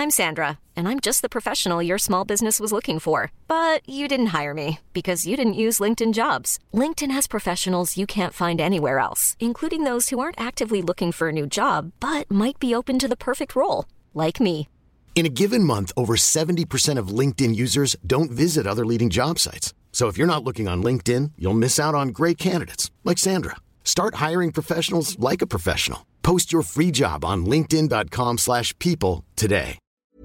I'm Sandra, and I'm just the professional your small business was looking for. But you didn't hire me because you didn't use LinkedIn Jobs. LinkedIn has professionals you can't find anywhere else, including those who aren't actively looking for a new job, but might be open to the perfect role, like me. In a given month, over 70% of LinkedIn users don't visit other leading job sites. So if you're not looking on LinkedIn, you'll miss out on great candidates like Sandra. Start hiring professionals like a professional. Post your free job on linkedin.com/people today.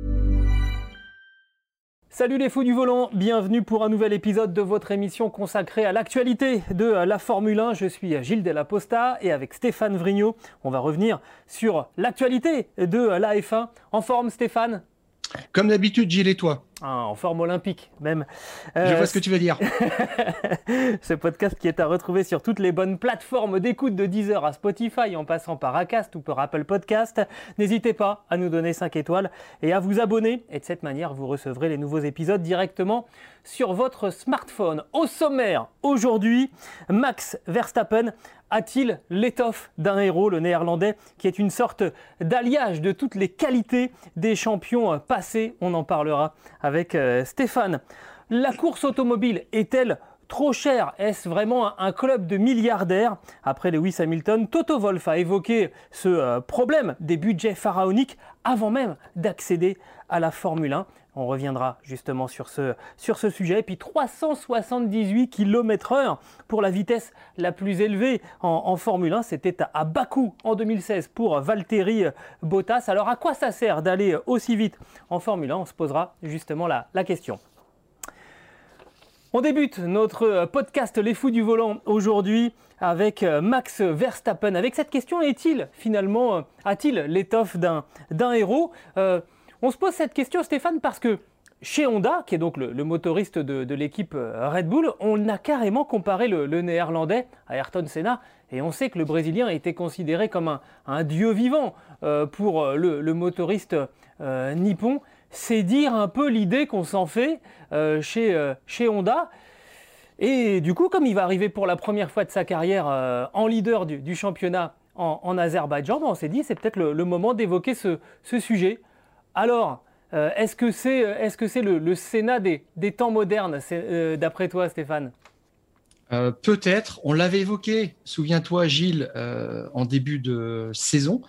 Salut les fous du volant, bienvenue pour un nouvel épisode de votre émission consacrée à l'actualité de la Formule 1. Je suis Gilles Della Posta et avec Stéphane Vrignot, on va revenir sur l'actualité de la F1. En forme Stéphane ? Comme d'habitude, Gilles et toi. En forme olympique même. Je vois ce que tu veux dire. Ce podcast qui est à retrouver sur toutes les bonnes plateformes d'écoute de Deezer à Spotify en passant par Acast ou par Apple Podcast. N'hésitez pas à nous donner 5 étoiles et à vous abonner. Et de cette manière, vous recevrez les nouveaux épisodes directement sur votre smartphone. Au sommaire, aujourd'hui, Max Verstappen a-t-il l'étoffe d'un héros, le néerlandais, qui est une sorte d'alliage de toutes les qualités des champions passés? On en parlera avec Stéphane. La course automobile est-elle trop chère? Est-ce vraiment un club de milliardaires? Après Lewis Hamilton, Toto Wolff a évoqué ce problème des budgets pharaoniques avant même d'accéder à la Formule 1. On reviendra justement sur ce sujet. Et puis 378 km/h pour la vitesse la plus élevée en Formule 1. C'était à Bakou en 2016 pour Valtteri Bottas. Alors à quoi ça sert d'aller aussi vite en Formule 1? On se posera justement la question. On débute notre podcast Les Fous du Volant aujourd'hui avec Max Verstappen. Avec cette question, a-t-il l'étoffe d'un héros? On se pose cette question, Stéphane, parce que chez Honda, qui est donc le motoriste de l'équipe Red Bull, on a carrément comparé le néerlandais à Ayrton Senna. Et on sait que le Brésilien a été considéré comme un dieu vivant pour le motoriste nippon. C'est dire un peu l'idée qu'on s'en fait chez Honda. Et du coup, comme il va arriver pour la première fois de sa carrière en leader du championnat en Azerbaïdjan, on s'est dit c'est peut-être le moment d'évoquer ce sujet. Alors, est-ce que c'est le Senna des temps modernes, d'après toi, Stéphane ? Peut-être. On l'avait évoqué, souviens-toi, Gilles, en début de saison.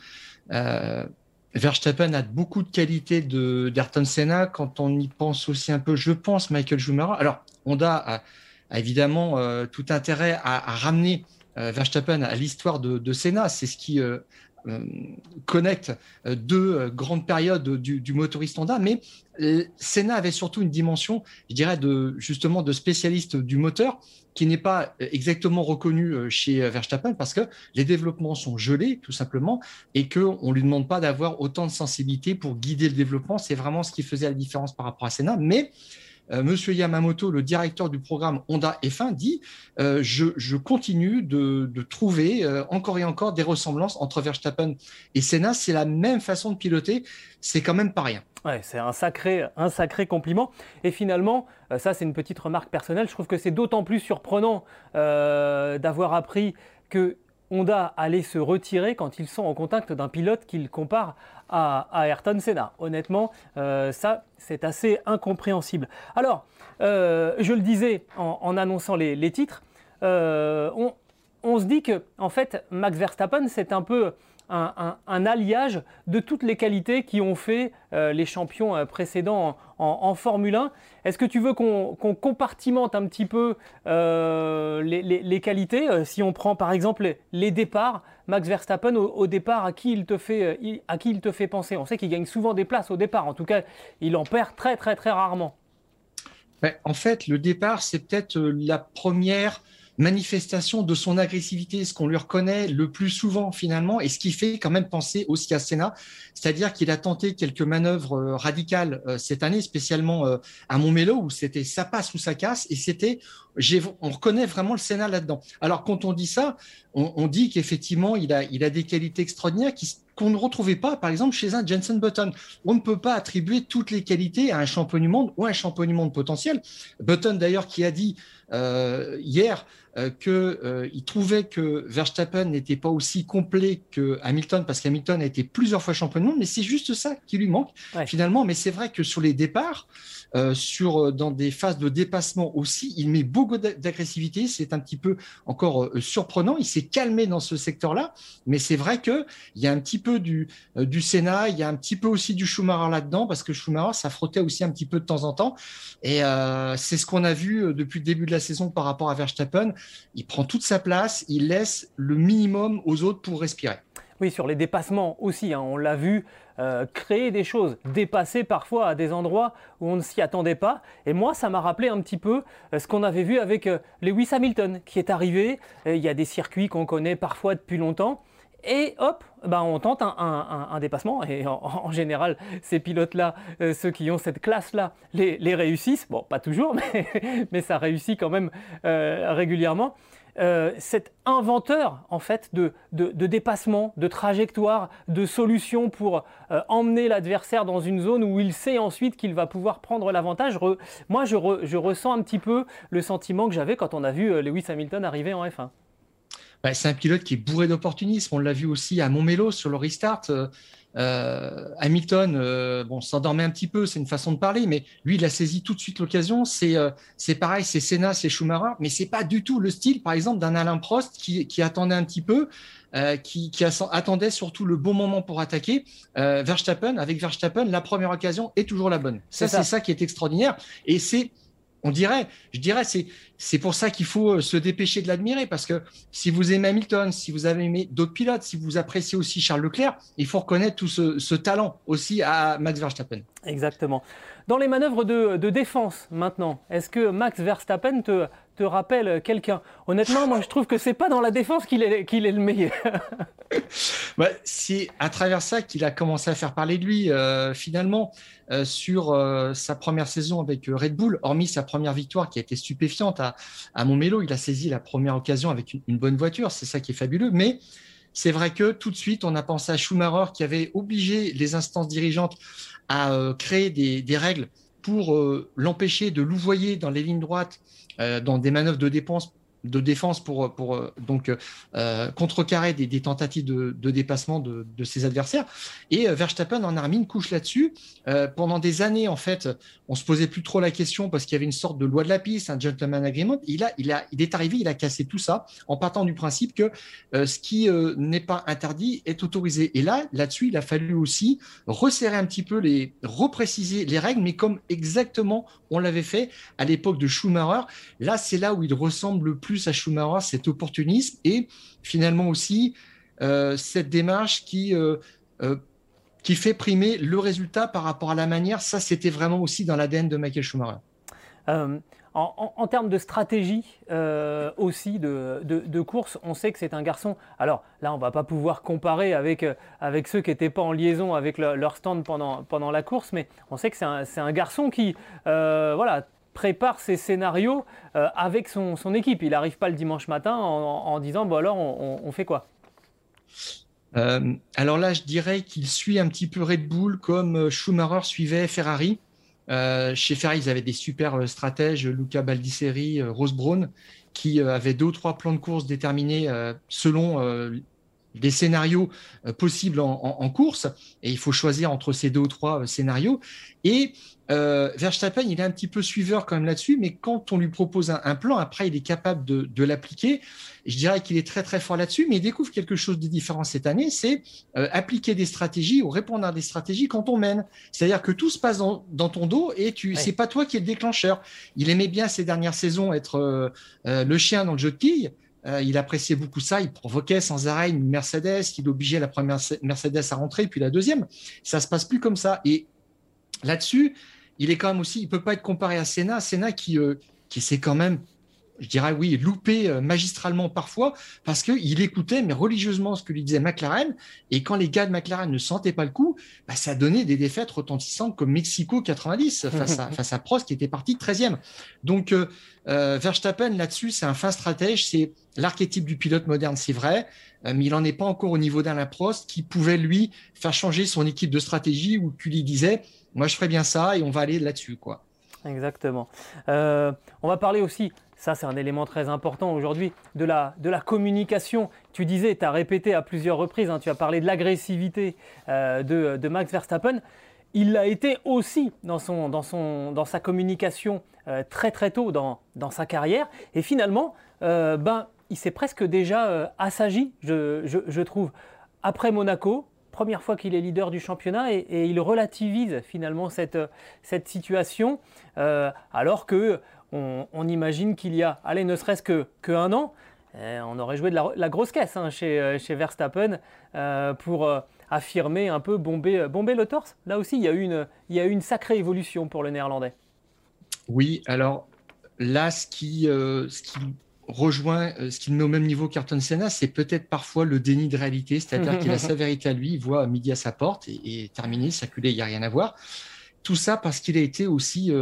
Verstappen a beaucoup de qualités d'Ayrton Senna. Quand on y pense aussi un peu, je pense, Michael Schumacher. Alors, Honda a évidemment tout intérêt à ramener Verstappen à l'histoire de Senna. C'est ce qui connecte deux grandes périodes du motoriste Honda, mais Senna avait surtout une dimension, je dirais, de spécialiste du moteur qui n'est pas exactement reconnu chez Verstappen parce que les développements sont gelés tout simplement et qu'on ne lui demande pas d'avoir autant de sensibilité pour guider le développement. C'est vraiment ce qui faisait la différence par rapport à Senna, mais Monsieur Yamamoto, le directeur du programme Honda F1, dit je continue de trouver encore et encore des ressemblances entre Verstappen et Senna. C'est la même façon de piloter, c'est quand même pas rien. Ouais, c'est un sacré compliment. Et finalement, ça c'est une petite remarque personnelle, je trouve que c'est d'autant plus surprenant d'avoir appris que Honda allait se retirer quand ils sont en contact d'un pilote qu'ils comparent à Ayrton Senna. Honnêtement, ça, c'est assez incompréhensible. Alors, je le disais en annonçant les titres, on se dit que en fait, Max Verstappen, c'est un peu un alliage de toutes les qualités qui ont fait les champions précédents en Formule 1. Est-ce que tu veux qu'on compartimente un petit peu les qualités? Si on prend par exemple les départs, Max Verstappen au départ, à qui il te fait penser? On sait qu'il gagne souvent des places au départ, en tout cas il en perd très très très rarement. En fait, le départ, c'est peut-être la première manifestation de son agressivité, ce qu'on lui reconnaît le plus souvent finalement, et ce qui fait quand même penser aussi à Senna, c'est-à-dire qu'il a tenté quelques manœuvres radicales cette année, spécialement à Montmelo, où c'était ça passe ou ça casse, et on reconnaît vraiment le Senna là-dedans. Alors quand on dit ça, on dit qu'effectivement il a des qualités extraordinaires qu'on ne retrouvait pas, par exemple, chez un Jenson Button. On ne peut pas attribuer toutes les qualités à un champion du monde ou un champion du monde potentiel. Button, d'ailleurs, qui a dit hier qu'il trouvait que Verstappen n'était pas aussi complet que Hamilton, parce qu'Hamilton a été plusieurs fois champion du monde, mais c'est juste ça qui lui manque finalement. Mais c'est vrai que sur les départs, dans des phases de dépassement aussi, il met beaucoup d'agressivité. C'est un petit peu encore surprenant. Il s'est calmé dans ce secteur-là, mais c'est vrai qu'il y a un petit peu du Senna, il y a un petit peu aussi du Schumacher là-dedans, parce que Schumacher, ça frottait aussi un petit peu de temps en temps. Et c'est ce qu'on a vu depuis le début de la saison par rapport à Verstappen. Il prend toute sa place, il laisse le minimum aux autres pour respirer. Oui, sur les dépassements aussi, on l'a vu créer des choses, dépasser parfois à des endroits où on ne s'y attendait pas. Et moi, ça m'a rappelé un petit peu ce qu'on avait vu avec Lewis Hamilton qui est arrivé. Il y a des circuits qu'on connaît parfois depuis longtemps. Et hop, on tente un dépassement. Et en général, ces pilotes-là, ceux qui ont cette classe-là, les réussissent. Bon, pas toujours, mais ça réussit quand même régulièrement. Cet inventeur en fait de dépassement, de trajectoire, de solutions pour emmener l'adversaire dans une zone où il sait ensuite qu'il va pouvoir prendre l'avantage. Moi, je ressens un petit peu le sentiment que j'avais quand on a vu Lewis Hamilton arriver en F1. C'est un pilote qui est bourré d'opportunisme. On l'a vu aussi à Montmelo sur le restart. Hamilton s'endormait un petit peu, c'est une façon de parler, mais lui, il a saisi tout de suite l'occasion. C'est pareil, c'est Senna, c'est Schumacher, mais c'est pas du tout le style, par exemple, d'un Alain Prost qui attendait un petit peu, qui attendait surtout le bon moment pour attaquer. Verstappen, la première occasion est toujours la bonne. C'est ça qui est extraordinaire. Et c'est pour ça qu'il faut se dépêcher de l'admirer, parce que si vous aimez Hamilton, si vous avez aimé d'autres pilotes, si vous appréciez aussi Charles Leclerc, il faut reconnaître tout ce talent aussi à Max Verstappen. Exactement. Dans les manœuvres de défense maintenant, est-ce que Max Verstappen te rappelle quelqu'un? Honnêtement, moi je trouve que c'est pas dans la défense qu'il est le meilleur. C'est à travers ça qu'il a commencé à faire parler de lui finalement sur sa première saison avec Red Bull, hormis sa première victoire qui a été stupéfiante à Montmelo. Il a saisi la première occasion avec une bonne voiture, c'est ça qui est fabuleux, mais c'est vrai que tout de suite on a pensé à Schumacher qui avait obligé les instances dirigeantes à créer des règles pour l'empêcher de louvoyer dans les lignes droites, dans des manœuvres de défense pour contrecarrer des tentatives de dépassement de ses adversaires. Et Verstappen en a remis une couche là-dessus. Pendant des années, en fait, on se posait plus trop la question parce qu'il y avait une sorte de loi de la piste, un gentleman agreement. Il est arrivé, il a cassé tout ça en partant du principe que ce qui n'est pas interdit est autorisé. Et là-dessus, il a fallu aussi resserrer un petit peu, repréciser les règles, mais comme exactement on l'avait fait à l'époque de Schumacher. Là, c'est là où il ressemble le plus à Schumacher, cet opportunisme et finalement aussi cette démarche qui fait primer le résultat par rapport à la manière. Ça, c'était vraiment aussi dans l'ADN de Michael Schumacher. En termes de stratégie aussi de course, on sait que c'est un garçon. Alors là, on ne va pas pouvoir comparer avec ceux qui n'étaient pas en liaison avec leur stand pendant la course, mais on sait que c'est un garçon qui prépare ses scénarios avec son équipe. Il n'arrive pas le dimanche matin en disant bon alors on fait quoi? Alors là, je dirais qu'il suit un petit peu Red Bull comme Schumacher suivait Ferrari. Chez Ferrari, ils avaient des super stratèges, Luca Baldisseri, Ross Brawn, qui avaient 2 ou 3 plans de course déterminés selon des scénarios possibles en course. Et il faut choisir entre ces 2 ou 3 scénarios. Et Verstappen, il est un petit peu suiveur quand même là-dessus, mais quand on lui propose un plan, après, il est capable de l'appliquer. Je dirais qu'il est très, très fort là-dessus, mais il découvre quelque chose de différent cette année, c'est appliquer des stratégies ou répondre à des stratégies quand on mène. C'est-à-dire que tout se passe dans ton dos et c'est pas toi qui es le déclencheur. Il aimait bien ces dernières saisons être le chien dans le jeu de quilles. Il appréciait beaucoup ça, il provoquait sans arrêt une Mercedes, il obligeait la première Mercedes à rentrer, puis la deuxième. Ça se passe plus comme ça. Et là-dessus, il est quand même aussi, il peut pas être comparé à Senna qui s'est quand même, je dirais oui, loupé magistralement parfois parce qu'il écoutait mais religieusement ce que lui disait McLaren, et quand les gars de McLaren ne sentaient pas le coup, ça donnait des défaites retentissantes comme Mexico 90 face à Prost qui était parti 13e. Donc Verstappen là-dessus, c'est un fin stratège, c'est l'archétype du pilote moderne, c'est vrai, mais il n'en est pas encore au niveau d'Alain Prost qui pouvait lui faire changer son équipe de stratégie ou qui lui disait moi je ferais bien ça et on va aller là-dessus quoi. Exactement. On va parler aussi Ça, c'est un élément très important aujourd'hui de la communication. Tu disais, tu as répété à plusieurs reprises, tu as parlé de l'agressivité de Max Verstappen. Il l'a été aussi dans sa communication très très tôt dans sa carrière. Et finalement, il s'est presque déjà assagi, je trouve. Après Monaco, première fois qu'il est leader du championnat et il relativise finalement cette situation alors qu'on imagine qu'il y a, ne serait-ce qu'un an, on aurait joué de la grosse caisse chez Verstappen pour affirmer un peu, bomber le torse. Là aussi, il y a eu une sacrée évolution pour le Néerlandais. Oui, alors là, ce qui rejoint, ce qui le met au même niveau qu'Ayrton Senna, c'est peut-être parfois le déni de réalité, c'est-à-dire qu'il a sa vérité à lui, il voit midi à sa porte et terminé, circuler, il n'y a rien à voir. Tout ça parce qu'il a été aussi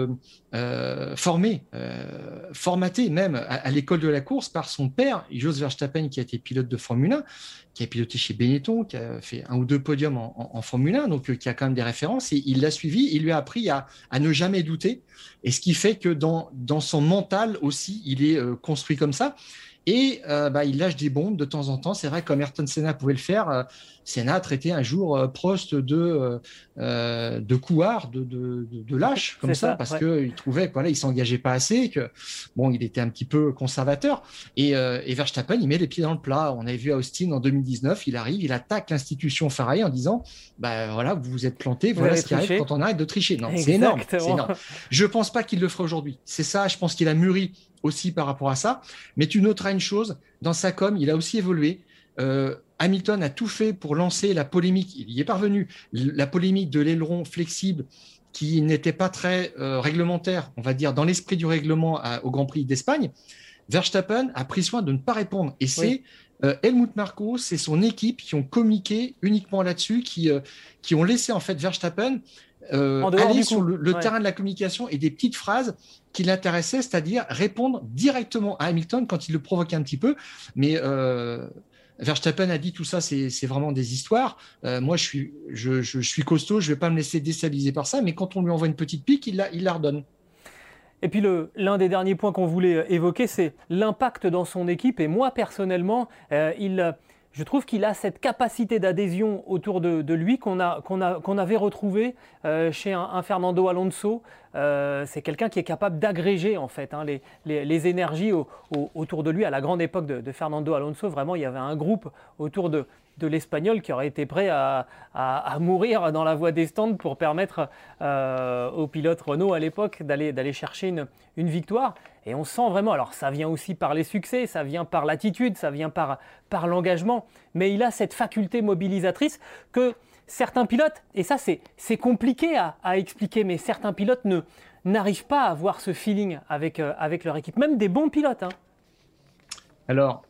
formaté même à l'école de la course par son père, Jos Verstappen, qui a été pilote de Formule 1, qui a piloté chez Benetton, qui a fait 1 ou 2 podiums en Formule 1, donc qui a quand même des références, et il l'a suivi, il lui a appris à ne jamais douter, et ce qui fait que dans son mental aussi, il est construit comme ça. Et il lâche des bombes de temps en temps. C'est vrai, comme Ayrton Senna pouvait le faire, Senna a traité un jour Prost de couard, de lâche, comme ça, parce qu'il trouvait qu'il ne s'engageait pas assez, il était un petit peu conservateur. Et Verstappen, il met les pieds dans le plat. On avait vu à Austin en 2019, il arrive, il attaque l'institution Ferrari en disant vous vous êtes planté, voilà ce qui arrive quand on arrête de tricher. Non, c'est énorme. Je ne pense pas qu'il le fera aujourd'hui. C'est ça, je pense qu'il a mûri aussi par rapport à ça. Mais tu noteras une chose, dans sa com, il a aussi évolué. Hamilton a tout fait pour lancer la polémique, il y est parvenu, la polémique de l'aileron flexible qui n'était pas très réglementaire, on va dire, dans l'esprit du règlement au Grand Prix d'Espagne. Verstappen a pris soin de ne pas répondre. Et c'est Helmut Marko, c'est son équipe qui ont communiqué uniquement là-dessus, qui ont laissé en fait Verstappen aller sur le terrain de la communication et des petites phrases qui l'intéressaient, c'est-à-dire répondre directement à Hamilton quand il le provoquait un petit peu. Mais Verstappen a dit tout ça, c'est vraiment des histoires. Moi, je suis costaud, je ne vais pas me laisser déstabiliser par ça, mais quand on lui envoie une petite pique, il la redonne. Et puis l'un des derniers points qu'on voulait évoquer, c'est l'impact dans son équipe. Et moi, personnellement, je trouve qu'il a cette capacité d'adhésion autour de lui qu'on avait retrouvé chez un Fernando Alonso. C'est quelqu'un qui est capable d'agréger en fait les énergies autour de lui. À la grande époque de Fernando Alonso, vraiment, il y avait un groupe autour de l'Espagnol qui aurait été prêt à mourir dans la voie des stands pour permettre au pilote Renault à l'époque d'aller chercher une victoire. Et on sent vraiment, alors ça vient aussi par les succès, ça vient par l'attitude, ça vient par l'engagement, mais il a cette faculté mobilisatrice que certains pilotes, et ça c'est compliqué à expliquer, mais certains pilotes n'arrivent pas à avoir ce feeling avec leur équipe, même des bons pilotes. Alors,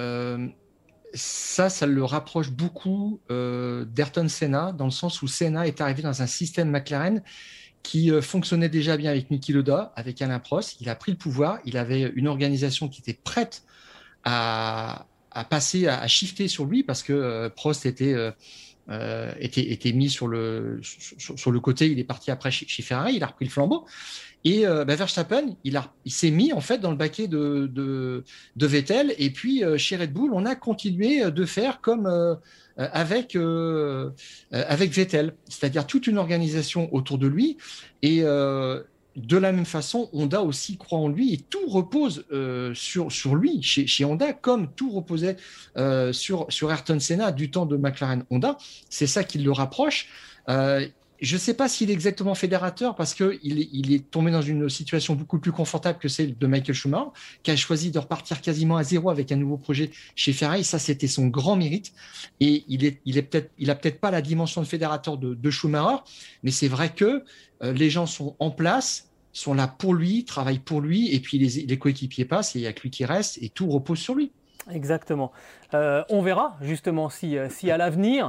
ça le rapproche beaucoup d'Ayrton Senna, dans le sens où Senna est arrivé dans un système McLaren qui fonctionnait déjà bien avec Niki Lauda, avec Alain Prost. Il a pris le pouvoir, il avait une organisation qui était prête à passer, à shifter sur lui, parce que Prost était mis sur le côté, il est parti après chez Ferrari, il a repris le flambeau. Et Verstappen, il s'est mis en fait dans le baquet de Vettel. Et puis chez Red Bull, on a continué de faire comme avec Vettel, c'est-à-dire toute une organisation autour de lui. Et de la même façon, Honda aussi croit en lui et tout repose sur lui chez Honda, comme tout reposait sur Ayrton Senna du temps de McLaren Honda. C'est ça qui le rapproche. Je ne sais pas s'il est exactement fédérateur parce qu'il est tombé dans une situation beaucoup plus confortable que celle de Michael Schumacher, qui a choisi de repartir quasiment à zéro avec un nouveau projet chez Ferrari. Ça, c'était son grand mérite. Et il a peut-être pas la dimension de fédérateur de Schumacher, mais c'est vrai que les gens sont en place, sont là pour lui, travaillent pour lui, et puis les coéquipiers passent et il n'y a que lui qui reste et tout repose sur lui. Exactement. On verra justement si à l'avenir,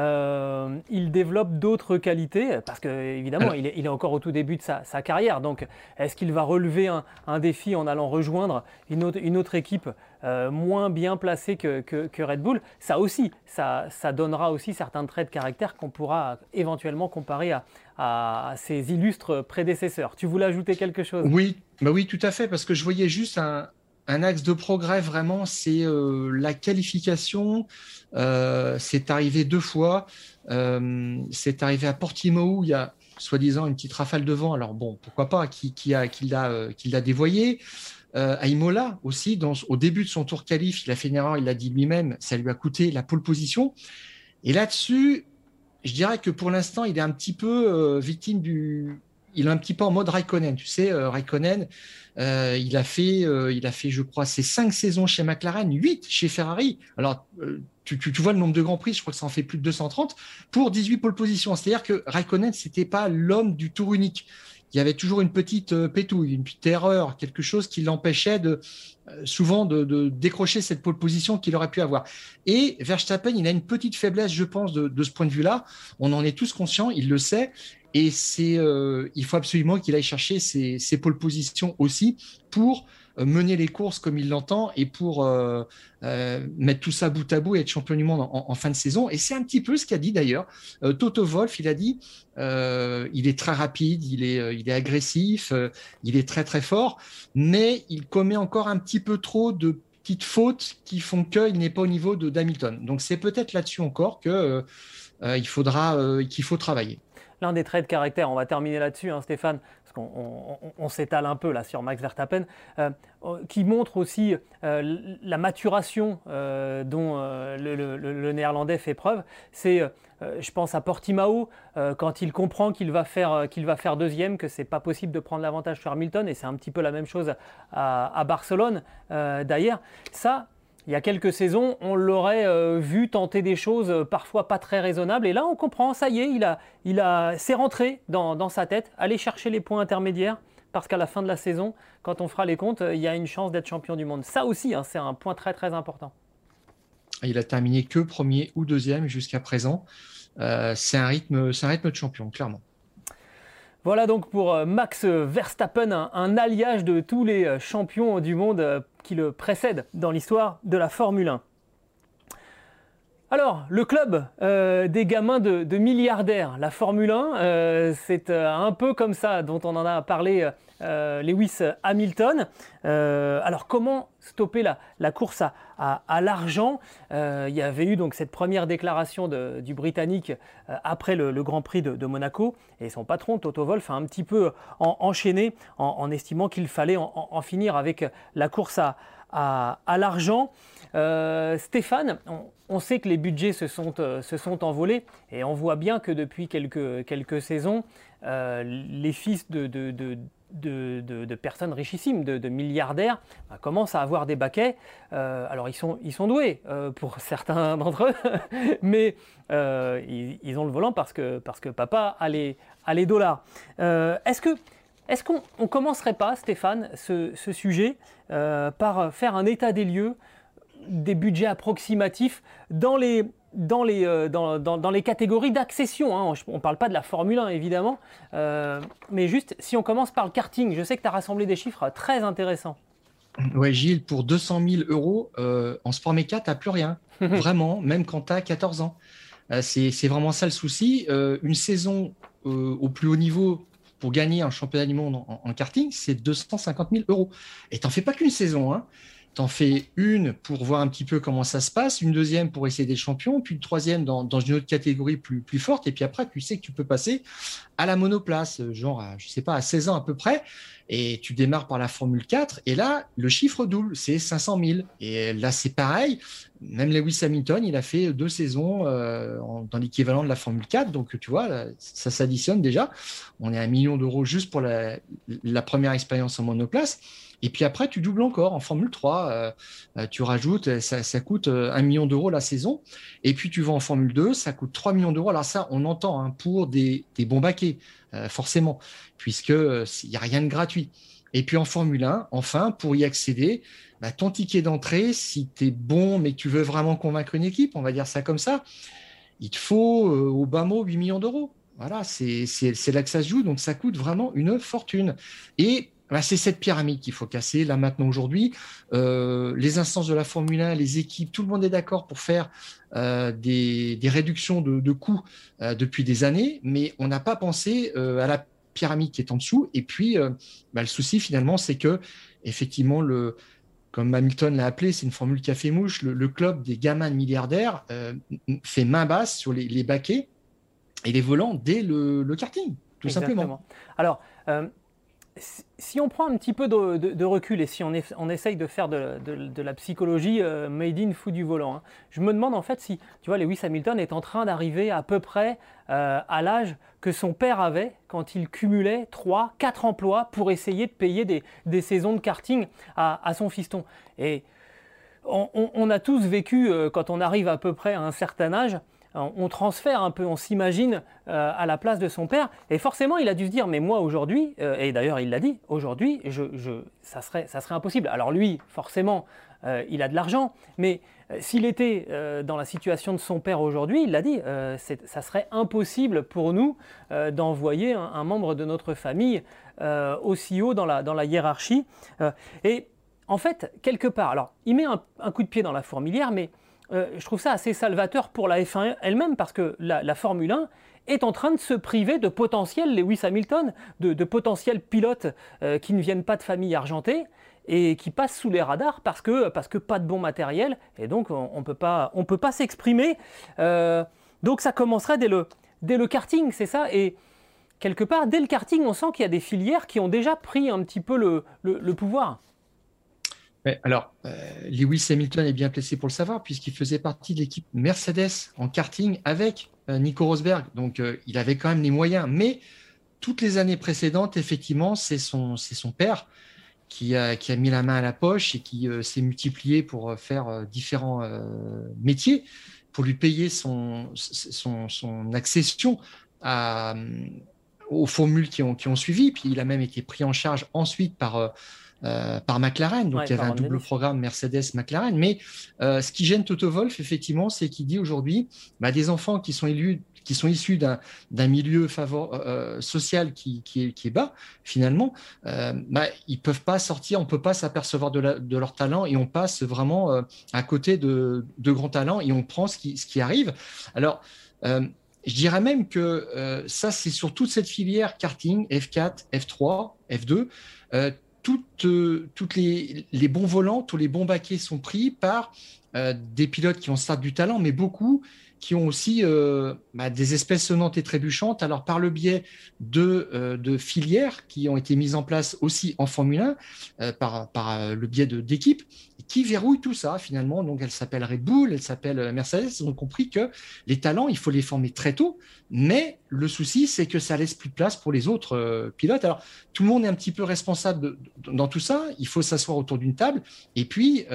il développe d'autres qualités, parce qu'évidemment, il est encore au tout début de sa carrière. Donc, est-ce qu'il va relever un défi en allant rejoindre une autre équipe moins bien placée que Red Bull? Ça aussi, ça donnera aussi certains traits de caractère qu'on pourra éventuellement comparer à ses illustres prédécesseurs. Tu voulais ajouter quelque chose? Oui, bah oui, tout à fait, parce que je voyais juste un axe de progrès vraiment, c'est la qualification. C'est arrivé 2 fois. C'est arrivé à Portimao où il y a soi-disant une petite rafale de vent. Alors bon, pourquoi pas, qui l'a dévoyé. À Imola aussi, au début de son tour qualif, il a fait une erreur, il l'a dit lui-même, ça lui a coûté la pole position. Et là-dessus, je dirais que pour l'instant, il est un petit peu victime il est un petit peu en mode Raikkonen. Tu sais, Raikkonen, il a fait, je crois, ses 5 saisons chez McLaren, 8 chez Ferrari. Alors, tu vois le nombre de grands prix, je crois que ça en fait plus de 230 pour 18 pole positions. C'est-à-dire que Raikkonen, c'était pas l'homme du tour unique. Il y avait toujours une petite pétouille, une petite erreur, quelque chose qui l'empêchait souvent de décrocher cette pole position qu'il aurait pu avoir. Et Verstappen, il a une petite faiblesse, je pense, de ce point de vue-là. On en est tous conscients, il le sait. Et il faut absolument qu'il aille chercher ses pole positions aussi pour mener les courses comme il l'entend et pour mettre tout ça bout à bout et être champion du monde en fin de saison. Et c'est un petit peu ce qu'a dit d'ailleurs Toto Wolff. Il a dit il est très rapide, il est agressif, il est très très fort, mais il commet encore un petit peu trop de petites fautes qui font qu'il n'est pas au niveau d'Hamilton. Donc c'est peut-être là-dessus encore qu'il faut travailler. L'un des traits de caractère, on va terminer là-dessus, hein, Stéphane, parce qu'on s'étale un peu là sur Max Verstappen, qui montre aussi la maturation dont le Néerlandais fait preuve. C'est, je pense à Portimao, quand il comprend qu'il va faire deuxième, que c'est pas possible de prendre l'avantage sur Hamilton, et c'est un petit peu la même chose à Barcelone d'ailleurs. Ça, il y a quelques saisons, on l'aurait vu tenter des choses parfois pas très raisonnables. Et là, on comprend, ça y est, c'est rentré dans sa tête, aller chercher les points intermédiaires, parce qu'à la fin de la saison, quand on fera les comptes, il y a une chance d'être champion du monde. Ça aussi, hein, c'est un point très très important. Il a terminé que premier ou deuxième jusqu'à présent. C'est un rythme de champion, clairement. Voilà donc pour Max Verstappen, un alliage de tous les champions du monde qui le précèdent dans l'histoire de la Formule 1. Alors, le club des gamins de milliardaires, la Formule 1, c'est un peu comme ça dont on en a parlé Lewis Hamilton. Alors, comment stopper la course à l'argent? Il y avait eu donc cette première déclaration du Britannique après le Grand Prix de Monaco, et son patron Toto Wolff a un petit peu enchaîné en estimant qu'il fallait en finir avec la course à l'argent. Stéphane, on sait que les budgets se sont envolés, et on voit bien que depuis quelques saisons, les fils de personnes richissimes, de milliardaires, commencent à avoir des baquets. Alors ils sont doués pour certains d'entre eux, mais ils ont le volant parce que papa a les dollars. Est-ce qu'on commencerait pas, Stéphane, ce sujet par faire un état des lieux des budgets approximatifs dans les catégories d'accession, hein. On ne parle pas de la Formule 1 évidemment, mais juste si on commence par le karting, je sais que tu as rassemblé des chiffres très intéressants. Ouais, Gilles, pour 200 000 euros en sport méca, tu n'as plus rien. Vraiment, même quand tu as 14 ans. C'est vraiment ça le souci. Une saison au plus haut niveau pour gagner un championnat du monde en karting, c'est 250 000 euros. Et tu n'en fais pas qu'une saison, hein. T'en fais une pour voir un petit peu comment ça se passe, une deuxième pour essayer d'être champion, puis une troisième dans une autre catégorie plus forte, et puis après, tu sais que tu peux passer à la monoplace, genre, je sais pas, à 16 ans à peu près, et tu démarres par la Formule 4, et là, le chiffre double, c'est 500 000. Et là, c'est pareil, même Lewis Hamilton, il a fait 2 saisons dans l'équivalent de la Formule 4, donc tu vois, ça s'additionne déjà. On est à 1 million d'euros juste pour la première expérience en monoplace. Et puis après, tu doubles encore en Formule 3, tu rajoutes, ça coûte 1 million d'euros la saison. Et puis tu vas en Formule 2, ça coûte 3 millions d'euros. Alors ça, on entend, hein, pour des bons baquets, forcément, puisqu'il n'y a rien de gratuit. Et puis en Formule 1, enfin, pour y accéder, ton ticket d'entrée, si tu es bon, mais que tu veux vraiment convaincre une équipe, on va dire ça comme ça, il te faut au bas mot 8 millions d'euros. Voilà, c'est là que ça se joue, donc ça coûte vraiment une fortune. Et c'est cette pyramide qu'il faut casser, là maintenant aujourd'hui. Les instances de la Formule 1, les équipes, tout le monde est d'accord pour faire des réductions de coûts depuis des années, mais on n'a pas pensé à la pyramide qui est en dessous. Et puis, le souci finalement, c'est que effectivement, comme Hamilton l'a appelé, c'est une formule qui a fait mouche. Le club des gamins de milliardaires fait main basse sur les baquets et les volants dès le karting, tout simplement. Alors, si on prend un petit peu de recul et si on essaye de faire de la psychologie made in fou du volant, je me demande en fait si, tu vois, Lewis Hamilton est en train d'arriver à peu près à l'âge que son père avait quand il cumulait 3-4 emplois pour essayer de payer des saisons de karting à son fiston. Et on a tous vécu, quand on arrive à peu près à un certain âge, on transfère un peu, on s'imagine à la place de son père. Et forcément, il a dû se dire, mais moi aujourd'hui, et d'ailleurs il l'a dit, aujourd'hui, ça serait impossible. Alors lui, forcément, il a de l'argent, mais s'il était dans la situation de son père aujourd'hui, il l'a dit, ça serait impossible pour nous d'envoyer un membre de notre famille aussi haut dans la hiérarchie. Et en fait, quelque part, alors il met un coup de pied dans la fourmilière, mais je trouve ça assez salvateur pour la F1 elle-même parce que la Formule 1 est en train de se priver de potentiels Lewis Hamilton, de potentiels pilotes qui ne viennent pas de famille argentée et qui passent sous les radars parce que pas de bon matériel et donc on peut pas s'exprimer. Donc ça commencerait dès le karting, c'est ça. Et quelque part, dès le karting, on sent qu'il y a des filières qui ont déjà pris un petit peu le pouvoir. Alors, Lewis Hamilton est bien placé pour le savoir puisqu'il faisait partie de l'équipe Mercedes en karting avec Nico Rosberg. Donc, il avait quand même les moyens. Mais toutes les années précédentes, effectivement, c'est son père qui a mis la main à la poche et qui s'est multiplié pour faire différents métiers pour lui payer son accession aux formules qui ont suivi. Puis, il a même été pris en charge ensuite par McLaren, donc il y avait un double programme Mercedes-McLaren. Mais ce qui gêne Toto Wolff, effectivement, c'est qu'il dit aujourd'hui des enfants qui sont issus d'un milieu social qui est bas, finalement, ils peuvent pas sortir, on peut pas s'apercevoir de leur talent et on passe vraiment à côté de grands talents et on prend ce qui arrive. Alors, je dirais même que ça, c'est sur toute cette filière karting, F4, F3, F2, toutes les bons volants, tous les bons baquets sont pris par des pilotes qui ont certes du talent, mais beaucoup qui ont aussi des espèces sonnantes et trébuchantes. Alors, par le biais de filières qui ont été mises en place aussi en Formule 1, par le biais d'équipes, qui verrouillent tout ça, finalement. Donc, elle s'appelle Red Bull, elle s'appelle Mercedes. Ils ont compris que les talents, il faut les former très tôt. Mais le souci, c'est que ça laisse plus de place pour les autres pilotes. Alors, tout le monde est un petit peu responsable dans tout ça. Il faut s'asseoir autour d'une table et puis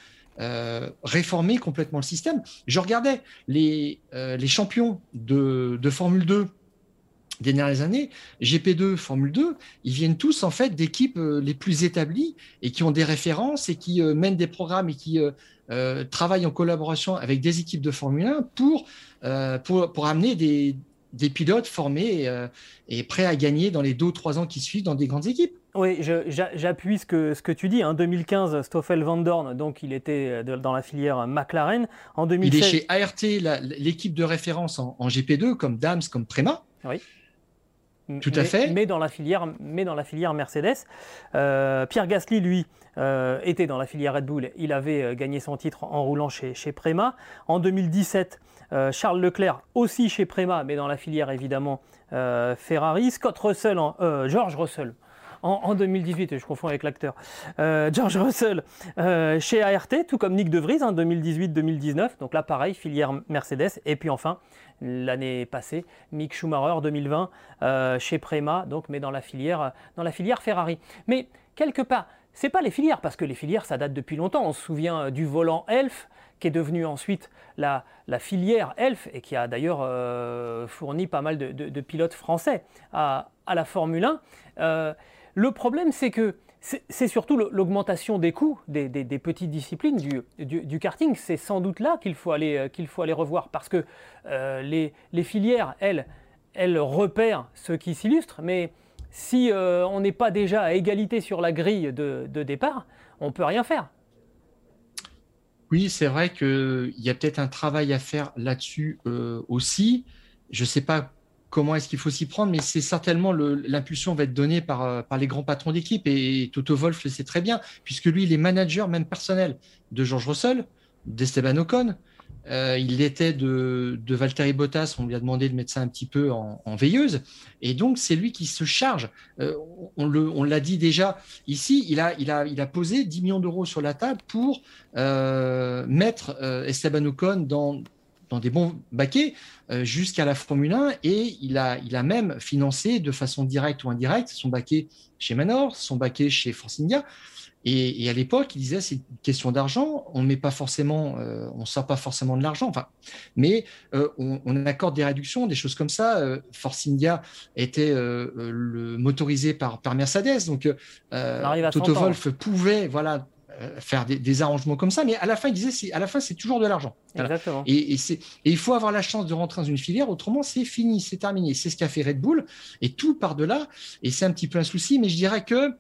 réformer complètement le système. Je regardais les champions de Formule 2 des dernières années, GP2, Formule 2, ils viennent tous en fait d'équipes les plus établies et qui ont des références et qui mènent des programmes et qui travaillent en collaboration avec des équipes de Formule 1 pour amener des pilotes formés et prêts à gagner dans les 2 ou 3 ans qui suivent dans des grandes équipes. Oui, j'appuie ce que tu dis. En 2015, Stoffel Van Dorn, donc il était dans la filière McLaren. En 2016, il est chez ART, l'équipe de référence en GP2, comme Dams, comme Prema. Oui. Tout à fait. Mais dans la filière Mercedes. Pierre Gasly, lui, était dans la filière Red Bull. Il avait gagné son titre en roulant chez Prema. En 2017, Charles Leclerc, aussi chez Prema, mais dans la filière évidemment Ferrari. George Russell. En 2018, je confonds avec l'acteur, George Russell chez ART, tout comme Nick De Vries, 2018-2019. Donc là, pareil, filière Mercedes. Et puis enfin, l'année passée, Mick Schumacher, 2020, chez Prema, donc, mais dans la filière Ferrari. Mais quelque part, ce n'est pas les filières, parce que les filières, ça date depuis longtemps. On se souvient du volant Elf, qui est devenu ensuite la filière Elf, et qui a d'ailleurs fourni pas mal de pilotes français à la Formule 1. Le problème, c'est que c'est surtout l'augmentation des coûts des petites disciplines du karting. C'est sans doute là qu'il faut aller revoir parce que les filières, elles repèrent ceux qui s'illustrent, mais si on n'est pas déjà à égalité sur la grille de départ, on ne peut rien faire. Oui, c'est vrai qu'il y a peut-être un travail à faire là-dessus aussi. Je ne sais pas comment est-ce qu'il faut s'y prendre, mais c'est certainement l'impulsion va être donnée par les grands patrons d'équipe et Toto Wolff le sait très bien, puisque lui, il est manager même personnel de George Russell, d'Esteban Ocon. Il l'était de Valtteri Bottas, on lui a demandé de mettre ça un petit peu en veilleuse, et donc c'est lui qui se charge. On l'a dit déjà ici, il a posé 10 millions d'euros sur la table pour mettre Esteban Ocon dans des bons baquets jusqu'à la Formule 1, et il a même financé de façon directe ou indirecte son baquet chez Manor, son baquet chez Force India. Et à l'époque, il disait c'est une question d'argent, on met pas forcément, on sort pas forcément de l'argent, mais on accorde des réductions, des choses comme ça. Force India était motorisé par Mercedes, donc Toto Wolff pouvait faire des arrangements comme ça, mais à la fin il disait c'est toujours de l'argent. Exactement. Et il faut avoir la chance de rentrer dans une filière, autrement c'est fini, c'est terminé. C'est ce qu'a fait Red Bull, et tout part de là, et c'est un petit peu un souci, mais je dirais que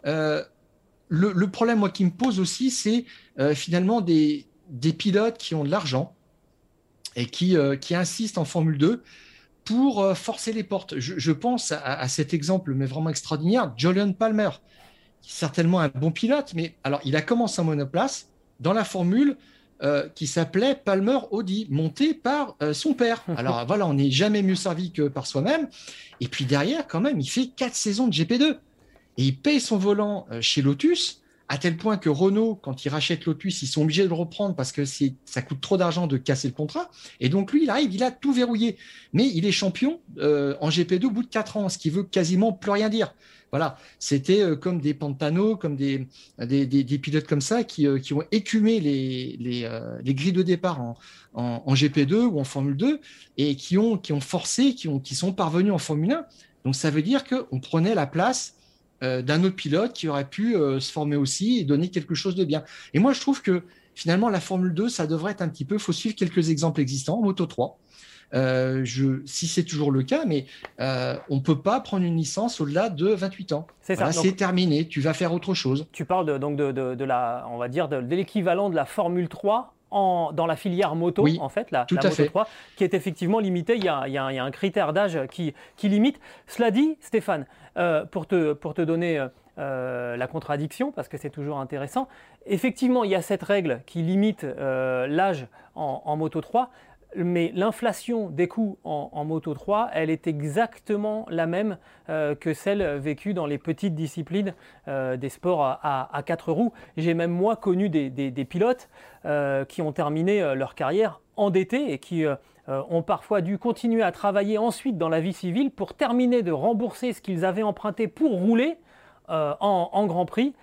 le problème, moi, qui me pose aussi, c'est finalement des pilotes qui ont de l'argent et qui insistent en Formule 2 pour forcer les portes. Je pense à cet exemple, mais vraiment extraordinaire, Jolyon Palmer, qui est certainement un bon pilote, mais alors il a commencé en monoplace dans la Formule qui s'appelait Palmer Audi, monté par son père. Alors voilà, on n'est jamais mieux servi que par soi-même. Et puis derrière, quand même, il fait 4 saisons de GP2. Et il paye son volant chez Lotus, à tel point que Renault, quand ils rachètent Lotus, ils sont obligés de le reprendre parce que ça coûte trop d'argent de casser le contrat. Et donc lui, il arrive, il a tout verrouillé. Mais il est champion en GP2 au bout de 4 ans, ce qui veut quasiment plus rien dire. Voilà, c'était comme des Pantano, comme des pilotes comme ça qui ont écumé les grilles de départ en GP2 ou en Formule 2 et qui ont forcé, qui sont parvenus en Formule 1. Donc ça veut dire qu'on prenait la place d'un autre pilote qui aurait pu se former aussi et donner quelque chose de bien. Et moi, je trouve que finalement, la Formule 2, ça devrait être un petit peu, il faut suivre quelques exemples existants, Moto 3. Si c'est toujours le cas, mais on ne peut pas prendre une licence au-delà de 28 ans. C'est ça. C'est terminé, tu vas faire autre chose. Tu parles donc on va dire de l'équivalent de la Formule 3 dans la filière moto, oui, en fait, la Moto 3, qui est effectivement limitée. Il y a un critère d'âge qui limite. Cela dit, Stéphane, pour te donner la contradiction, parce que c'est toujours intéressant, effectivement, il y a cette règle qui limite l'âge en Moto 3, mais l'inflation des coûts en Moto 3, elle est exactement la même que celle vécue dans les petites disciplines des sports à 4 roues. J'ai même moi connu des pilotes qui ont terminé leur carrière endettés et qui ont parfois dû continuer à travailler ensuite dans la vie civile pour terminer de rembourser ce qu'ils avaient emprunté pour rouler en Grand Prix.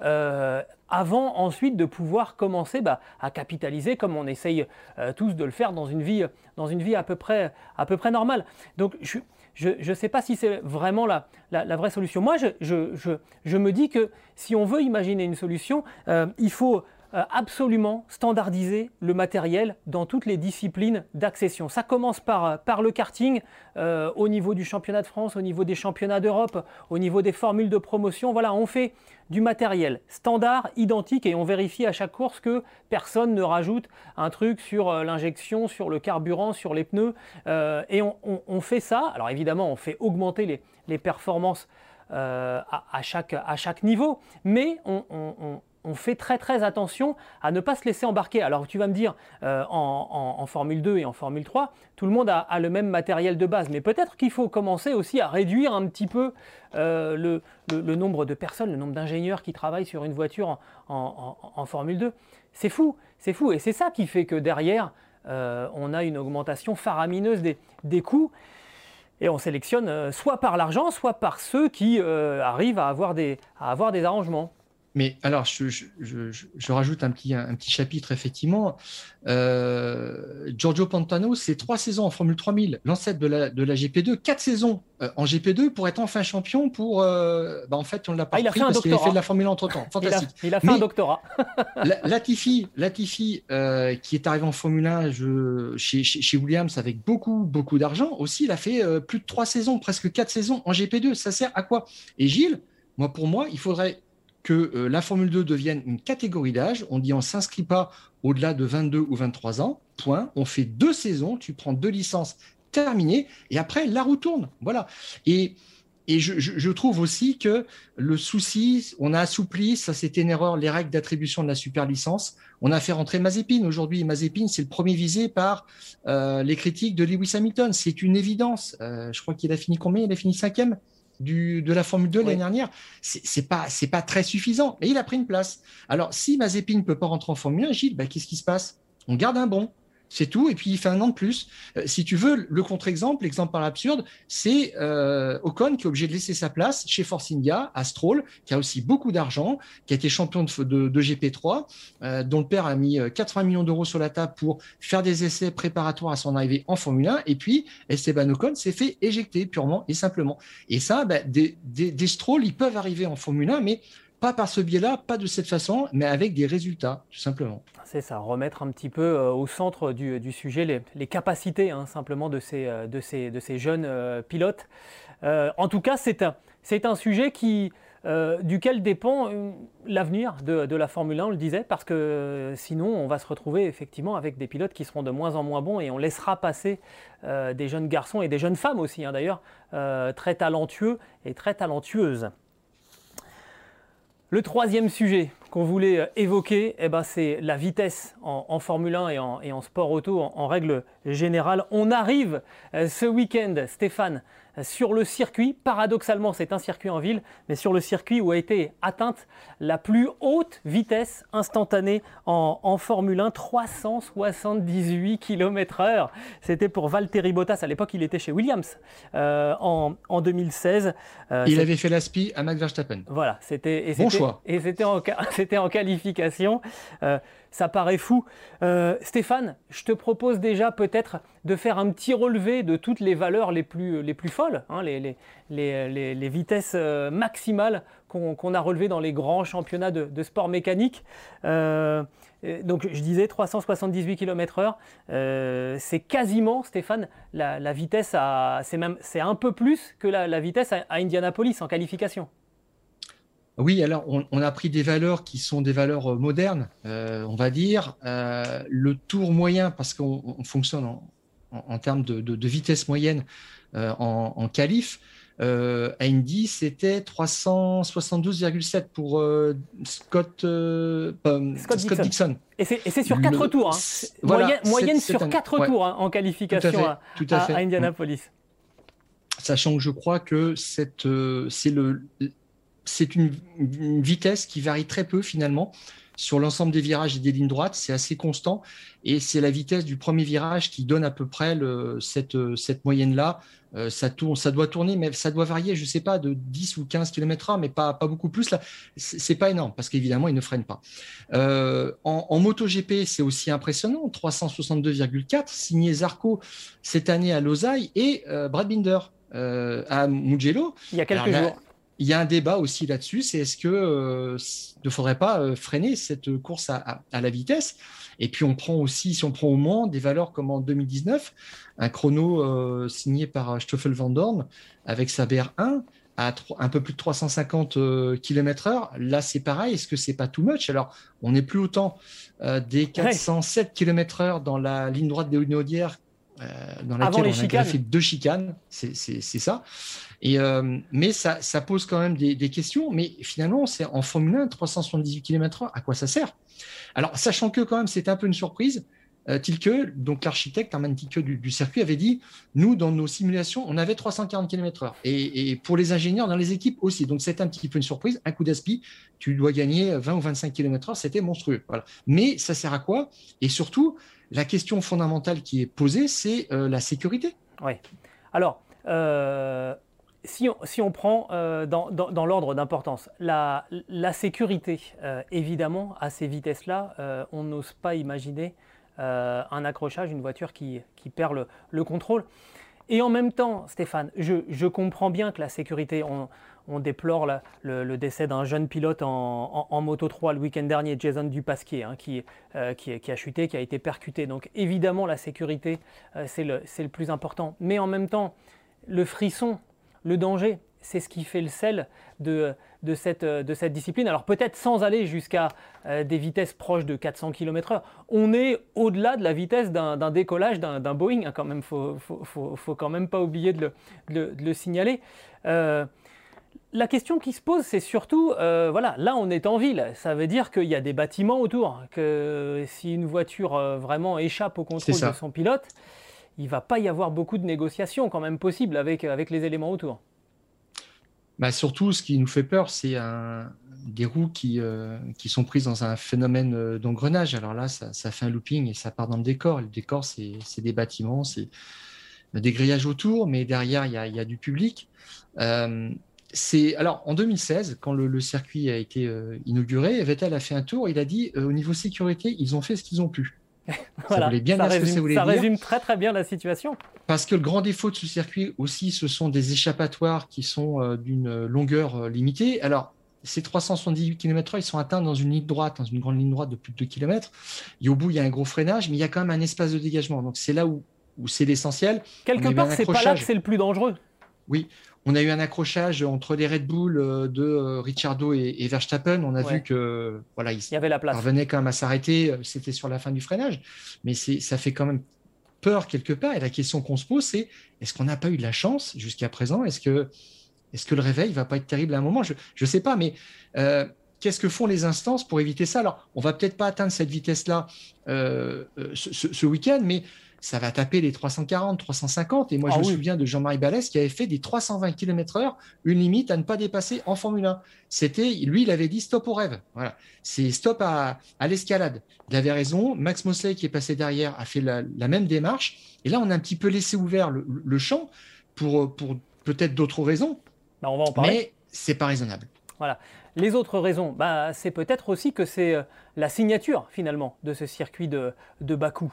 Avant ensuite de pouvoir commencer à capitaliser comme on essaye tous de le faire dans une vie à peu près normale. Donc je ne sais pas si c'est vraiment la vraie solution. Moi, je me dis que si on veut imaginer une solution, il faut absolument standardiser le matériel dans toutes les disciplines d'accession. Ça commence par le karting, au niveau du championnat de France, au niveau des championnats d'Europe, au niveau des formules de promotion. Voilà, on fait du matériel standard, identique, et on vérifie à chaque course que personne ne rajoute un truc sur l'injection, sur le carburant, sur les pneus. Et on fait ça. Alors évidemment, on fait augmenter les performances à chaque niveau, mais on fait très très attention à ne pas se laisser embarquer. Alors tu vas me dire, en Formule 2 et en Formule 3, tout le monde a le même matériel de base, mais peut-être qu'il faut commencer aussi à réduire un petit peu le nombre de personnes, le nombre d'ingénieurs qui travaillent sur une voiture en Formule 2. C'est fou, et c'est ça qui fait que derrière, on a une augmentation faramineuse des coûts. Et on sélectionne soit par l'argent, soit par ceux qui arrivent à avoir des arrangements. Mais alors, je rajoute un petit chapitre, effectivement. Giorgio Pantano, c'est 3 saisons en Formule 3000, l'ancêtre de la GP2, 4 saisons en GP2 pour être enfin champion. En fait, on ne l'a pas repris parce qu'il avait fait de la Formule 1 entre-temps. Fantastique. Il a fait un doctorat. Latifi, qui est arrivé en Formule 1 chez Williams avec beaucoup d'argent aussi, il a fait plus de 3 saisons, presque 4 saisons en GP2. Ça sert à quoi? Et Gilles, pour moi, il faudrait que la Formule 2 devienne une catégorie d'âge. On dit on ne s'inscrit pas au-delà de 22 ou 23 ans, point. On fait 2 saisons, tu prends 2 licences terminées, et après, la roue tourne. Voilà. Et je trouve aussi que le souci, on a assoupli, ça c'était une erreur, les règles d'attribution de la super licence. On a fait rentrer Mazepin. Aujourd'hui, Mazepin, c'est le premier visé par les critiques de Lewis Hamilton. C'est une évidence. Je crois qu'il a fini combien? Il a fini 5e de la Formule 2 l'année dernière. C'est pas très suffisant, mais il a pris une place. Alors, si Mazepin ne peut pas rentrer en Formule 1, Gilles, qu'est-ce qui se passe? On garde un bon. C'est tout, et puis il fait un an de plus. Si tu veux, le contre-exemple, l'exemple par l'absurde, c'est Ocon qui est obligé de laisser sa place chez Force India, à Stroll, qui a aussi beaucoup d'argent, qui a été champion de GP3, dont le père a mis 80 millions d'euros sur la table pour faire des essais préparatoires à son arrivée en Formule 1, et puis Esteban Ocon s'est fait éjecter purement et simplement. Et ça, des Stroll, ils peuvent arriver en Formule 1, mais pas par ce biais-là, pas de cette façon, mais avec des résultats, tout simplement. C'est ça, remettre un petit peu au centre du sujet les capacités simplement de ces jeunes pilotes. En tout cas, c'est un sujet duquel dépend l'avenir de la Formule 1, on le disait, parce que sinon on va se retrouver effectivement avec des pilotes qui seront de moins en moins bons et on laissera passer des jeunes garçons et des jeunes femmes aussi d'ailleurs, très talentueux et très talentueuses. Le troisième sujet qu'on voulait évoquer, c'est la vitesse en Formule 1 et en sport auto en règle générale. On arrive ce week-end, Stéphane, sur le circuit. Paradoxalement, c'est un circuit en ville, mais sur le circuit où a été atteinte la plus haute vitesse instantanée en Formule 1, 378 km/h. C'était pour Valtteri Bottas. À l'époque, il était chez Williams en 2016. Il avait fait l'aspi à Max Verstappen. Voilà, bon choix. Et c'était en qualification. Ça paraît fou. Stéphane, je te propose déjà peut-être de faire un petit relevé de toutes les valeurs les plus folles, les vitesses maximales qu'on a relevées dans les grands championnats de sport mécanique. Donc je disais 378 km/h, c'est quasiment, Stéphane, la vitesse, c'est un peu plus que la vitesse à Indianapolis en qualification. Oui, alors on a pris des valeurs qui sont des valeurs modernes, on va dire. Le tour moyen, parce qu'on fonctionne en termes de vitesse moyenne en qualif, à Indy, c'était 372,7 pour Scott Dixon. Et c'est sur 4 tours. Moyenne sur 4 tours en qualification à Indianapolis. Sachant que je crois que c'est une vitesse qui varie très peu finalement sur l'ensemble des virages et des lignes droites, c'est assez constant et c'est la vitesse du premier virage qui donne à peu près cette moyenne-là. Ça doit tourner, mais ça doit varier, je ne sais pas, de 10 ou 15 km/h, mais pas beaucoup plus. Là, c'est pas énorme parce qu'évidemment, ils ne freinent pas. En MotoGP, c'est aussi impressionnant, 362,4, signé Zarco cette année à Losail et Brad Binder à Mugello. Il y a quelques jours. Il y a un débat aussi là-dessus, c'est est-ce que ne faudrait pas freiner cette course à la vitesse? Et puis si on prend au Mans des valeurs comme en 2019, un chrono signé par Stoffel Van Dorn avec sa BR1 à un peu plus de 350 km/h. Là, c'est pareil, est-ce que c'est pas too much? Alors, on n'est plus autant des 407 km/h dans la ligne droite des Hauts-de-Naudière, dans laquelle on a greffé 2 chicanes, c'est ça. Mais ça pose quand même des questions. Mais finalement, c'est en Formule 1, 378 km/h, à quoi ça sert? Alors, sachant que quand même, c'est un peu une surprise, Tilke, donc l'architecte Hermann Tilke du circuit, avait dit, nous, dans nos simulations, on avait 340 km/h. Et pour les ingénieurs dans les équipes aussi. Donc, c'est un petit peu une surprise. Un coup d'aspi, tu dois gagner 20 ou 25 km/h, c'était monstrueux. Voilà. Mais ça sert à quoi? Et surtout, la question fondamentale qui est posée, c'est la sécurité. Oui. Alors, Si on prend dans l'ordre d'importance, la sécurité, évidemment, à ces vitesses-là, on n'ose pas imaginer un accrochage, une voiture qui perd le contrôle. Et en même temps, Stéphane, je comprends bien que la sécurité, on déplore le décès d'un jeune pilote en Moto 3 le week-end dernier, Jason Dupasquier, qui a chuté, qui a été percuté. Donc évidemment, la sécurité, c'est le plus important. Mais en même temps, le frisson, le danger, c'est ce qui fait le sel de cette discipline. Alors peut-être sans aller jusqu'à des vitesses proches de 400 km/h. On est au-delà de la vitesse d'un décollage d'un Boeing, hein, quand même. Faut quand même pas oublier de le signaler. La question qui se pose, c'est surtout, là on est en ville, ça veut dire qu'il y a des bâtiments autour, que si une voiture vraiment échappe au contrôle de son pilote, il ne va pas y avoir beaucoup de négociations quand même possibles avec les éléments autour. Surtout, ce qui nous fait peur, c'est des roues qui sont prises dans un phénomène d'engrenage. Alors là, ça fait un looping et ça part dans le décor. Le décor, c'est des bâtiments, c'est des grillages autour, mais derrière, il y a du public. Alors, en 2016, quand le circuit a été inauguré, Vettel a fait un tour. Il a dit, au niveau sécurité, ils ont fait ce qu'ils ont pu. Voilà, ça résume très très bien la situation. Parce que le grand défaut de ce circuit aussi, ce sont des échappatoires qui sont d'une longueur limitée. Alors, ces 378 km/h, ils sont atteints dans une ligne droite, dans une grande ligne droite de plus de 2 km. Et au bout, il y a un gros freinage, mais il y a quand même un espace de dégagement. Donc, c'est là où c'est l'essentiel. Quelque part, c'est pas là que c'est le plus dangereux. Oui, on a eu un accrochage entre les Red Bull de Ricciardo et Verstappen. On a vu que il y avait la place. Parvenait quand même à s'arrêter. C'était sur la fin du freinage, mais ça fait quand même peur quelque part. Et la question qu'on se pose, c'est est-ce qu'on n'a pas eu de la chance jusqu'à présent ? Est-ce que le réveil va pas être terrible à un moment ? Je sais pas, mais qu'est-ce que font les instances pour éviter ça ? Alors, on va peut-être pas atteindre cette vitesse-là ce week-end, mais ça va taper les 340, 350. Et moi, je me souviens de Jean-Marie Balès qui avait fait des 320 km/h, une limite à ne pas dépasser en Formule 1. Lui, il avait dit stop au rêve. Voilà. C'est stop à l'escalade. Il avait raison. Max Mosley, qui est passé derrière, a fait la même démarche. Et là, on a un petit peu laissé ouvert le champ pour peut-être d'autres raisons. On va en parler. Mais c'est pas raisonnable. Voilà. Les autres raisons, c'est peut-être aussi que c'est la signature, finalement, de ce circuit de Bakou.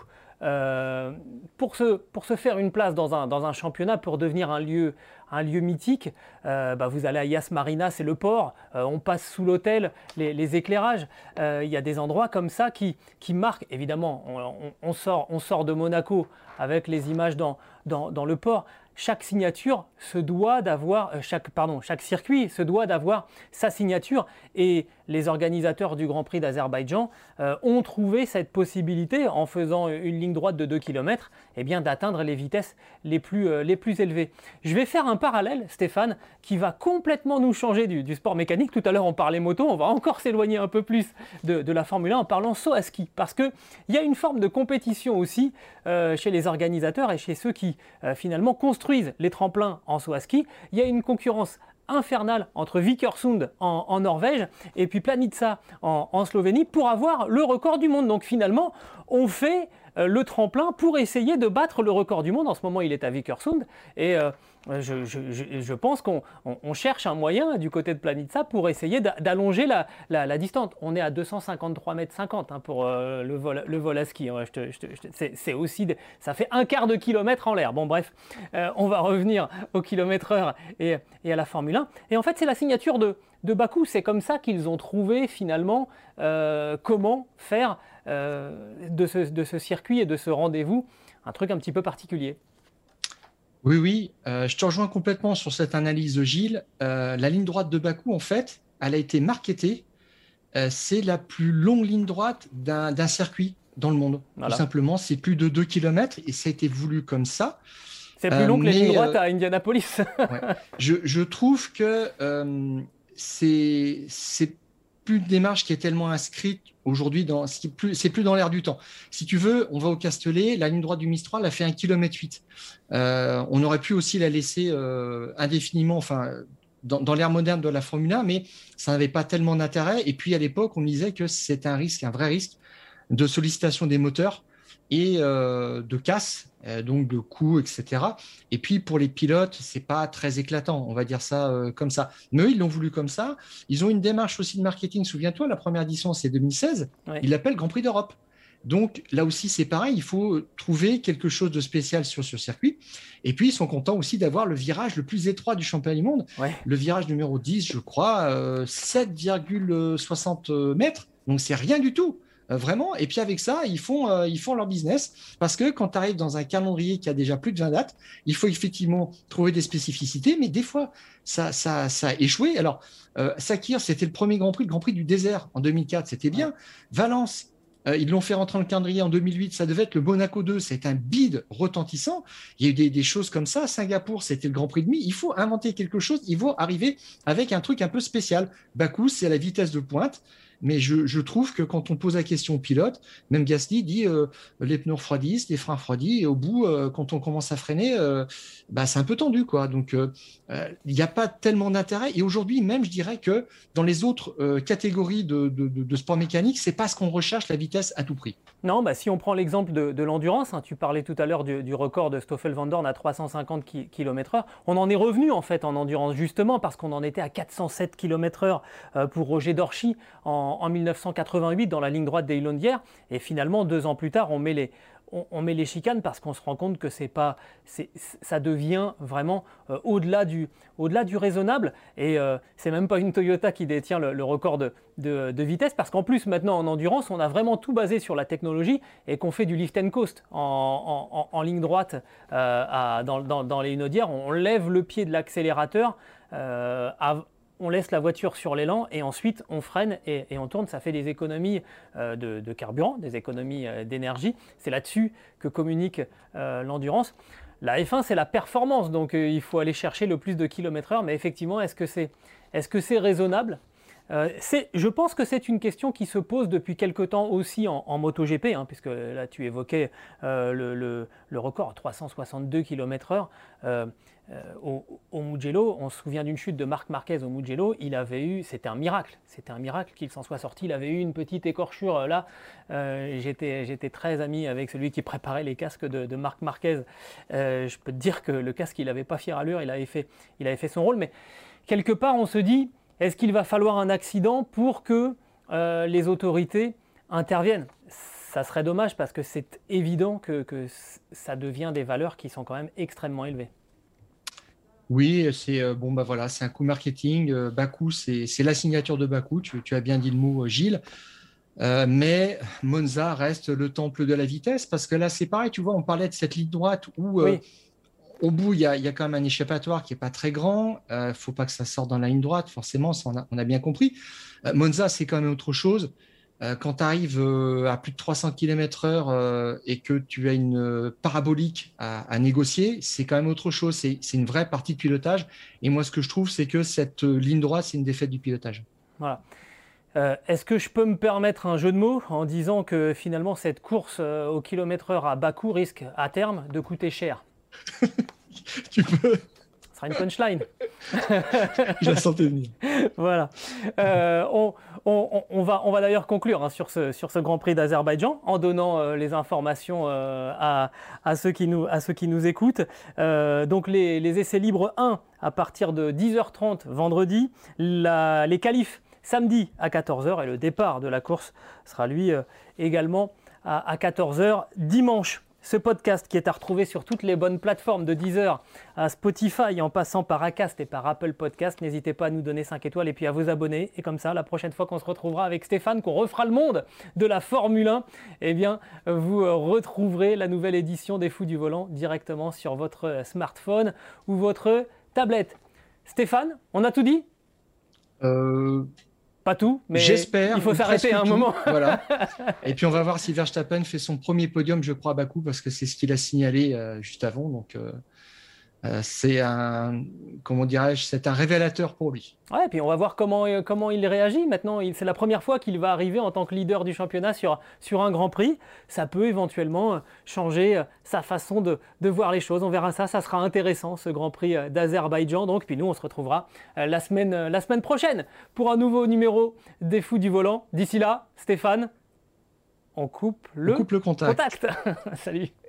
Pour se faire une place dans un championnat, pour devenir un lieu mythique, vous allez à Yas Marina, c'est le port, on passe sous l'hôtel, les éclairages, il y a des endroits comme ça qui marquent. Évidemment, on sort de Monaco avec les images dans le port. Chaque signature se doit d'avoir, chaque circuit se doit d'avoir sa signature, et les organisateurs du Grand Prix d'Azerbaïdjan ont trouvé cette possibilité, en faisant une ligne droite de 2 km, d'atteindre les vitesses les plus élevées. Je vais faire un parallèle, Stéphane, qui va complètement nous changer du sport mécanique. Tout à l'heure, on parlait moto, on va encore s'éloigner un peu plus de la Formule 1 en parlant saut à ski, parce qu'il y a une forme de compétition aussi chez les organisateurs et chez ceux qui finalement construisent les tremplins en saut à ski. Il y a une concurrence infernale entre Vikersund en Norvège et puis Planica en Slovénie pour avoir le record du monde. Donc finalement, on fait le tremplin pour essayer de battre le record du monde. En ce moment, il est à Vikersund et je pense qu'on cherche un moyen du côté de Planica pour essayer d'allonger la distance. On est à 253,50 m pour le vol à ski. C'est aussi ça fait un quart de kilomètre en l'air. Bon bref, on va revenir au kilomètre-heure et à la Formule 1. Et en fait, c'est la signature de Bakou. C'est comme ça qu'ils ont trouvé finalement comment faire de ce circuit et de ce rendez-vous un truc un petit peu particulier. Oui, je te rejoins complètement sur cette analyse de Gilles. La ligne droite de Bakou, en fait, elle a été marketée. C'est la plus longue ligne droite d'un circuit dans le monde. Voilà. Tout simplement, c'est plus de 2 km et ça a été voulu comme ça. C'est plus long que les lignes droites à Indianapolis. Ouais. Je trouve que c'est plus une démarche qui est tellement inscrite aujourd'hui, c'est plus dans l'air du temps. Si tu veux, on va au Castellet, la ligne droite du Mistral a fait 1,8 km. On aurait pu aussi la laisser indéfiniment, dans l'ère moderne de la Formule 1, mais ça n'avait pas tellement d'intérêt. Et puis à l'époque, on disait que c'était un vrai risque de sollicitation des moteurs et de casse, donc de coûts, etc. Et puis pour les pilotes, c'est pas très éclatant, on va dire ça comme ça. Mais eux, ils l'ont voulu comme ça. Ils ont une démarche aussi de marketing. Souviens-toi, la première édition, c'est 2016. Ouais. Ils l'appellent Grand Prix d'Europe. Donc là aussi, c'est pareil, il faut trouver quelque chose de spécial sur ce circuit. Et puis, ils sont contents aussi d'avoir le virage le plus étroit du championnat du monde. Ouais. Le virage numéro 10, je crois, 7,60 mètres. Donc, c'est rien du tout. Vraiment. Et puis, avec ça, ils font leur business. Parce que quand tu arrives dans un calendrier qui a déjà plus de 20 dates, il faut effectivement trouver des spécificités. Mais des fois, ça a échoué. Alors, Sakir, c'était le premier Grand Prix, le Grand Prix du désert en 2004. C'était bien. Ouais. Valence, ils l'ont fait rentrer dans le calendrier en 2008. Ça devait être le Monaco 2. C'est un bide retentissant. Il y a eu des choses comme ça. Singapour, c'était le Grand Prix de demi. Il faut inventer quelque chose. Il faut arriver avec un truc un peu spécial. Bakou, c'est la vitesse de pointe. Mais je trouve que quand on pose la question au pilote, même Gasly dit les pneus refroidissent, les freins refroidissent. Et au bout, quand on commence à freiner, c'est un peu tendu, quoi. Donc, il n'y a pas tellement d'intérêt. Et aujourd'hui, même, je dirais que dans les autres catégories de sport mécanique, c'est pas ce qu'on recherche, la vitesse à tout prix. Non, si on prend l'exemple de l'endurance, tu parlais tout à l'heure du record de Stoffel Van Dorn à 350 km/h. On en est revenu en fait en endurance justement parce qu'on en était à 407 km/h pour Roger Dorchy en 1988 dans la ligne droite des Hilondières. Et finalement, 2 ans plus tard, on met les chicanes parce qu'on se rend compte que ça devient vraiment au-delà du raisonnable. Et c'est même pas une Toyota qui détient le record de vitesse parce qu'en plus maintenant en endurance, on a vraiment tout basé sur la technologie et qu'on fait du lift and coast en ligne droite dans les Hilondières. On lève le pied de l'accélérateur on laisse la voiture sur l'élan et ensuite on freine et on tourne. Ça fait des économies de carburant, des économies d'énergie. C'est là-dessus que communique l'endurance. La F1, c'est la performance, donc il faut aller chercher le plus de kilomètres/heure. Mais effectivement, est-ce que c'est raisonnable ? Je pense que c'est une question qui se pose depuis quelque temps aussi en MotoGP, puisque là tu évoquais le record à 362 km/h. Au Mugello, on se souvient d'une chute de Marc Marquez au Mugello, c'était un miracle qu'il s'en soit sorti, il avait eu une petite écorchure là, j'étais très ami avec celui qui préparait les casques de Marc Marquez, je peux te dire que le casque il n'avait pas fière allure, il avait fait son rôle, mais quelque part on se dit, est-ce qu'il va falloir un accident pour que les autorités interviennent ? Ça serait dommage parce que c'est évident que ça devient des valeurs qui sont quand même extrêmement élevées. Oui, c'est c'est un coup marketing. Bakou, c'est la signature de Bakou. Tu as bien dit le mot, Gilles. Mais Monza reste le temple de la vitesse parce que là, c'est pareil. Tu vois, on parlait de cette ligne droite où oui. Au bout, il y a quand même un échappatoire qui n'est pas très grand. Faut pas que ça sorte dans la ligne droite, forcément, ça, on a bien compris. Monza, c'est quand même autre chose. Quand tu arrives à plus de 300 km/h et que tu as une parabolique à négocier, c'est quand même autre chose. C'est une vraie partie de pilotage. Et moi, ce que je trouve, c'est que cette ligne droite, c'est une défaite du pilotage. Voilà. Est-ce que je peux me permettre un jeu de mots en disant que finalement, cette course au kilomètre-heure à Bakou risque à terme de coûter cher ? Tu peux. Ce sera une punchline. Je la sentais venir. Voilà. On va d'ailleurs conclure sur ce Grand Prix d'Azerbaïdjan en donnant les informations à ceux qui nous écoutent. Donc les essais libres 1 à partir de 10h30 vendredi, les qualifs samedi à 14h et le départ de la course sera lui également à 14h dimanche. Ce podcast qui est à retrouver sur toutes les bonnes plateformes de Deezer à Spotify en passant par Acast et par Apple Podcast. N'hésitez pas à nous donner 5 étoiles et puis à vous abonner. Et comme ça, la prochaine fois qu'on se retrouvera avec Stéphane, qu'on refera le monde de la Formule 1, eh bien, vous retrouverez la nouvelle édition des Fous du Volant directement sur votre smartphone ou votre tablette. Stéphane, on a tout dit ? Pas tout, mais j'espère, il faut s'arrêter à un moment. Voilà. Et puis on va voir si Verstappen fait son premier podium, je crois, à Bakou, parce que c'est ce qu'il a signalé juste avant. Donc c'est un révélateur pour lui. Ouais, et puis on va voir comment il réagit. Maintenant, c'est la première fois qu'il va arriver en tant que leader du championnat sur un Grand Prix. Ça peut éventuellement changer sa façon de voir les choses. On verra ça. Ça sera intéressant, ce Grand Prix d'Azerbaïdjan. Donc, puis nous, on se retrouvera la semaine prochaine pour un nouveau numéro des Fous du Volant. D'ici là, Stéphane, on coupe le contact. Salut.